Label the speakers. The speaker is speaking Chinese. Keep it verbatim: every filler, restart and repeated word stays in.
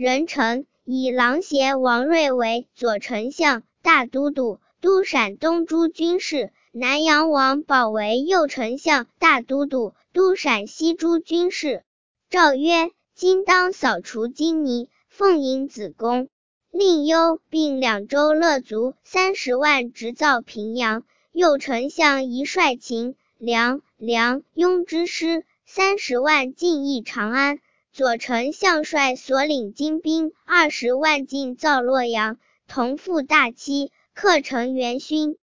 Speaker 1: 人臣，以郎邪王睿为左丞相、大都督，督陕东诸军事；南阳王保为右丞相、大都督，督陕西诸军事。诏曰：今当扫除金泥，奉迎子贡。令幽并两州勒卒三十万，直造平阳。右丞相宜率秦、梁、梁、雍之师三十万进益长安。左丞相率所领精兵二十万进造洛阳，同赴大期，克成元勋。